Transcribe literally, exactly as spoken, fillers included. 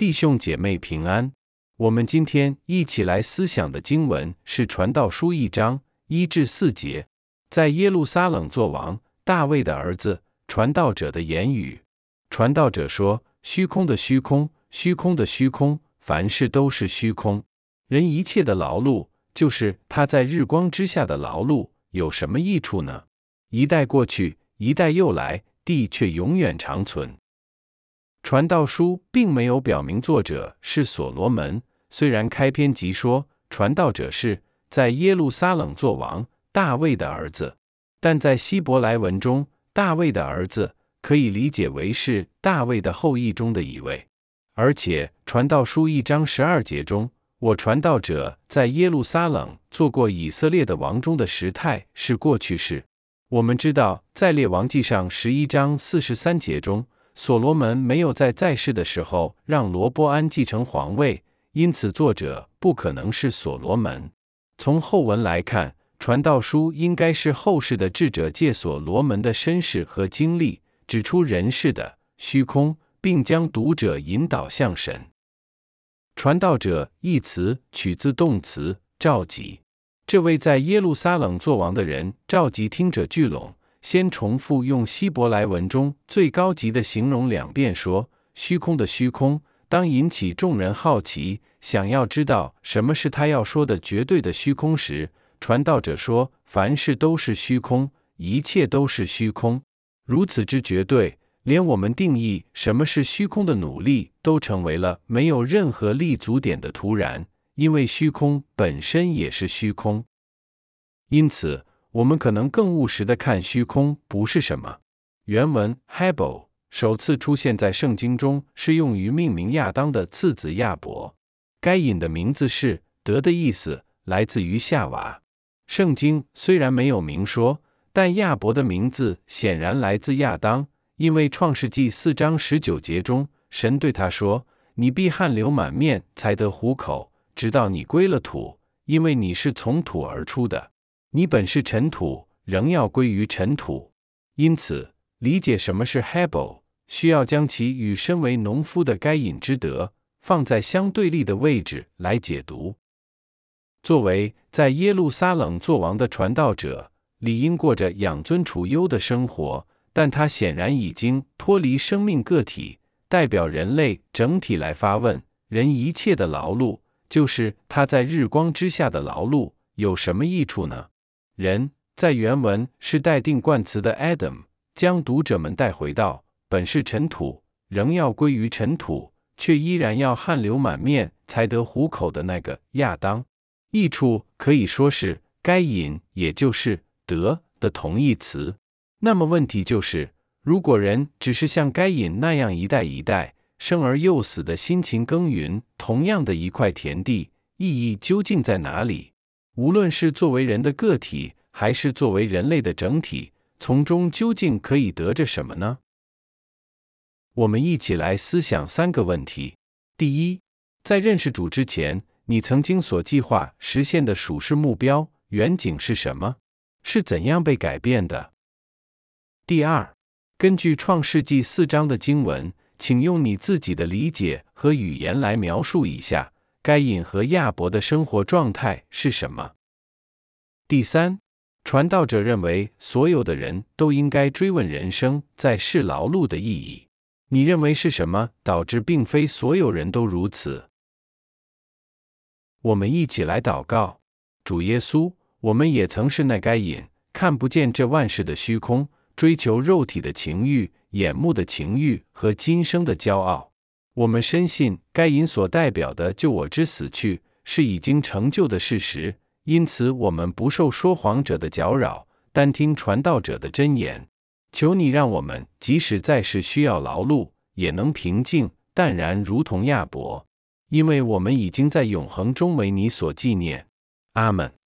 弟兄姐妹平安。我们今天一起来思想的经文是传道书一章一至四节。在耶路撒冷作王，大卫的儿子，传道者的言语。传道者说：虚空的虚空，虚空的虚空，凡事都是虚空。人一切的劳碌，就是他在日光之下的劳碌，有什么益处呢？一代过去，一代又来，地却永远长存。传道书并没有表明作者是所罗门，虽然开篇即说传道者是在耶路撒冷作王，大卫的儿子，但在希伯来文中，大卫的儿子可以理解为是大卫的后裔中的一位。而且传道书一章十二节中，我传道者在耶路撒冷做过以色列的王中的时态是过去式。我们知道在列王纪上十一章四十三节中，所罗门没有在在世的时候让罗波安继承皇位，因此作者不可能是所罗门。从后文来看，传道书应该是后世的智者借所罗门的身世和经历，指出人世的虚空，并将读者引导向神。传道者一词取自动词召集，这位在耶路撒冷作王的人召集听者聚拢。先重复用希伯来文中最高级的形容两遍说，虚空的虚空，当引起众人好奇，想要知道什么是他要说的绝对的虚空时，传道者说，凡事都是虚空，一切都是虚空。如此之绝对，连我们定义什么是虚空的努力都成为了没有任何立足点的突然，因为虚空本身也是虚空。因此我们可能更务实的看虚空不是什么。原文 Hebel 首次出现在圣经中，是用于命名亚当的次子亚伯。该隐的名字是得的意思，来自于夏娃。圣经虽然没有明说，但亚伯的名字显然来自亚当，因为创世纪四章十九节中，神对他说：你必汗流满面才得糊口，直到你归了土，因为你是从土而出的。你本是尘土，仍要归于尘土。因此，理解什么是 Hebel， 需要将其与身为农夫的该隐之德放在相对立的位置来解读。作为在耶路撒冷作王的传道者，理应过着养尊处优的生活，但他显然已经脱离生命个体，代表人类整体来发问：人一切的劳碌，就是他在日光之下的劳碌，有什么益处呢？人在原文是带定冠词的 Adam， 将读者们带回到本是尘土，仍要归于尘土，却依然要汗流满面才得糊口的那个亚当。益处可以说是该隐，也就是得的同义词。那么问题就是，如果人只是像该隐那样一代一代生而又死的辛勤耕耘同样的一块田地，意义究竟在哪里？无论是作为人的个体，还是作为人类的整体，从中究竟可以得着什么呢？我们一起来思想三个问题。第一，在认识主之前，你曾经所计划实现的属世目标远景是什么？是怎样被改变的？第二，根据创世纪四章的经文，请用你自己的理解和语言来描述一下该隐和亚伯的生活状态是什么？第三，传道者认为所有的人都应该追问人生在世劳碌的意义。你认为是什么导致并非所有人都如此？我们一起来祷告。主耶稣，我们也曾是那该隐，看不见这万事的虚空，追求肉体的情欲、眼目的情欲和今生的骄傲。我们深信该隐所代表的救我之死去是已经成就的事实，因此我们不受说谎者的搅扰，单听传道者的真言。求你让我们即使在世需要劳碌，也能平静淡然，如同亚伯，因为我们已经在永恒中为你所纪念。阿们。